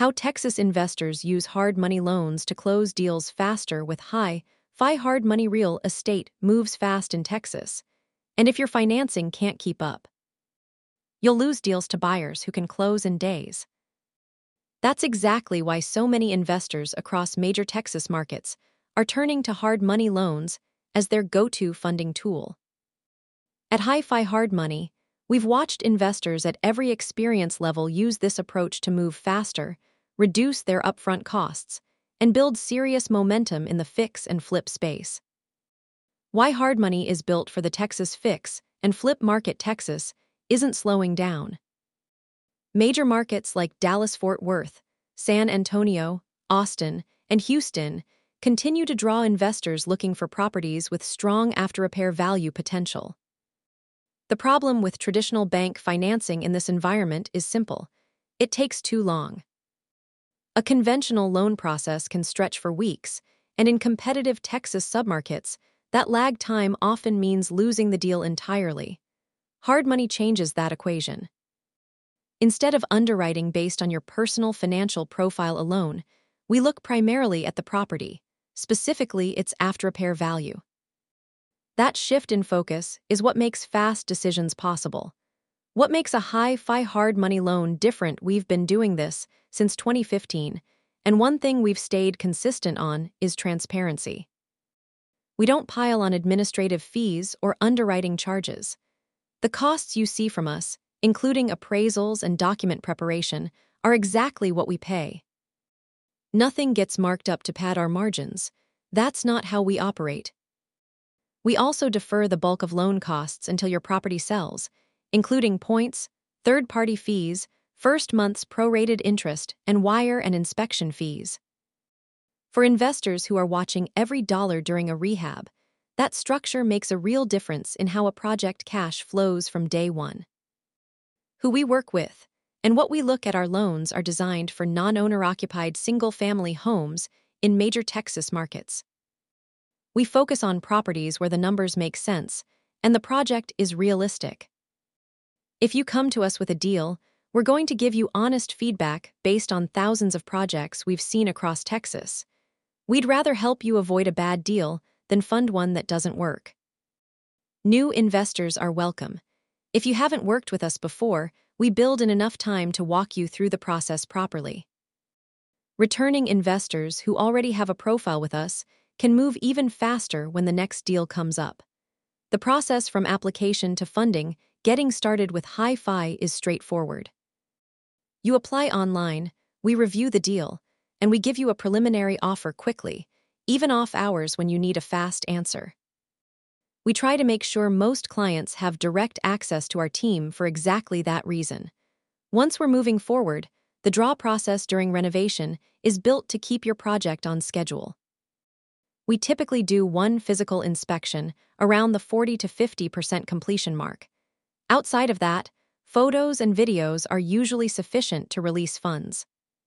How Texas investors use hard money loans to close deals faster with high-fi hard money real estate moves fast in Texas. And if your financing can't keep up, you'll lose deals to buyers who can close in days. That's exactly why so many investors across major Texas markets are turning to hard money loans as their go-to funding tool. At Hi-Fi Hard Money, we've watched investors at every experience level use this approach to move faster, reduce their upfront costs, and build serious momentum in the fix and flip space. Why hard money is built for the Texas fix and flip market. Texas isn't slowing down. Major markets like Dallas-Fort Worth, San Antonio, Austin, and Houston continue to draw investors looking for properties with strong after-repair value potential. The problem with traditional bank financing in this environment is simple. It takes too long. A conventional loan process can stretch for weeks, and in competitive Texas submarkets, that lag time often means losing the deal entirely. Hard money changes that equation. Instead of underwriting based on your personal financial profile alone, we look primarily at the property, specifically its after-repair value. That shift in focus is what makes fast decisions possible. What makes a Hi-Fi hard money loan different? We've been doing this since 2015, and one thing we've stayed consistent on is transparency. We don't pile on administrative fees or underwriting charges. The costs you see from us, including appraisals and document preparation, are exactly what we pay. Nothing gets marked up to pad our margins. That's not how we operate. We also defer the bulk of loan costs until your property sells, including points, third-party fees, first month's prorated interest, and wire and inspection fees. For investors who are watching every dollar during a rehab, that structure makes a real difference in how a project cash flows from day one. Who we work with and what we look at. Our loans are designed for non-owner-occupied single-family homes in major Texas markets. We focus on properties where the numbers make sense and the project is realistic. If you come to us with a deal, we're going to give you honest feedback based on thousands of projects we've seen across Texas. We'd rather help you avoid a bad deal than fund one that doesn't work. New investors are welcome. If you haven't worked with us before, we build in enough time to walk you through the process properly. Returning investors who already have a profile with us can move even faster when the next deal comes up. The process from application to funding, getting started with Hi-Fi, is straightforward. You apply online, we review the deal, and we give you a preliminary offer quickly, even off hours when you need a fast answer. We try to make sure most clients have direct access to our team for exactly that reason. Once we're moving forward, the draw process during renovation is built to keep your project on schedule. We typically do one physical inspection around the 40 to 50% completion mark. Outside of that, photos and videos are usually sufficient to release funds.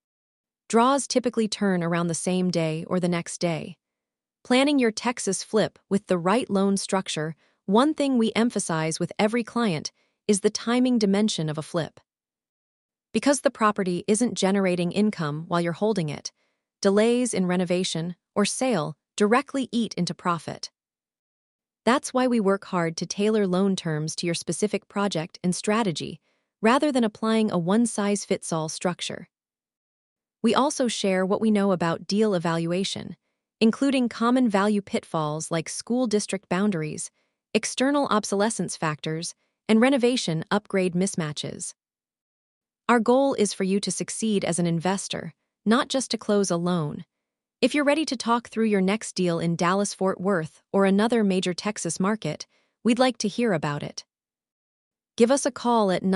Draws typically turn around the same day or the next day. Planning your Texas flip with the right loan structure, one thing we emphasize with every client is the timing dimension of a flip. Because the property isn't generating income while you're holding it, delays in renovation or sale directly eat into profit. That's why we work hard to tailor loan terms to your specific project and strategy, rather than applying a one-size-fits-all structure. We also share what we know about deal evaluation, including common value pitfalls like school district boundaries, external obsolescence factors, and renovation upgrade mismatches. Our goal is for you to succeed as an investor, not just to close a loan. If you're ready to talk through your next deal in Dallas-Fort Worth or another major Texas market, we'd like to hear about it. Give us a call at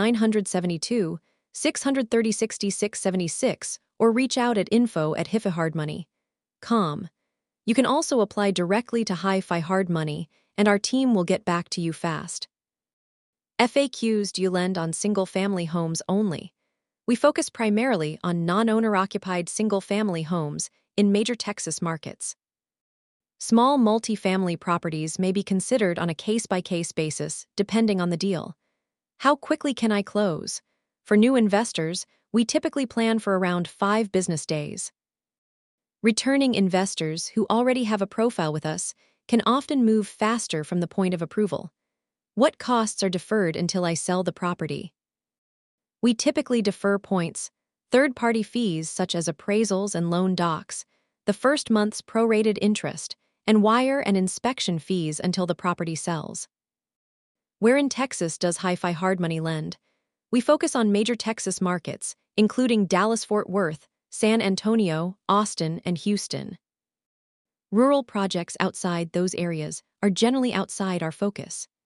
972-630-6676 or reach out at info@hifihardmoney.com. You can also apply directly to Hi-Fi Hard Money, and our team will get back to you fast. FAQs: Do you lend on single-family homes only? We focus primarily on non-owner-occupied single-family homes in major Texas markets. Small multi-family properties may be considered on a case-by-case basis, depending on the deal. How quickly can I close? For new investors, We typically plan for around 5 business days. Returning investors who already have a profile with us can often move faster from the point of approval. What costs are deferred until I sell the property? We typically defer points, third-party fees such as appraisals and loan docs, the first month's prorated interest, and wire and inspection fees until the property sells. Where in Texas does Hi-Fi Hard Money lend? We focus on major Texas markets, including Dallas-Fort Worth, San Antonio, Austin, and Houston. Rural projects outside those areas are generally outside our focus.